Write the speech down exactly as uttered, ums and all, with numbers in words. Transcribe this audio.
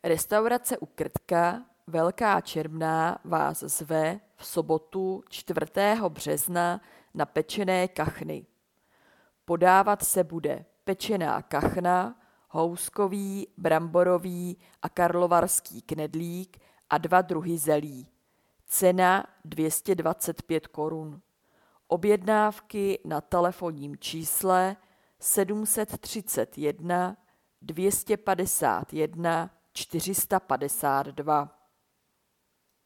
Restaurace u Krtka Velká Čermná vás zve v sobotu čtvrtého března na pečené kachny. Podávat se bude pečená kachna, houskový, bramborový a karlovarský knedlík a dva druhy zelí. Cena dvě stě dvacet pět korun. Objednávky na telefonním čísle sedm set třicet jedna dvě stě padesát jedna čtyři sta padesát dva.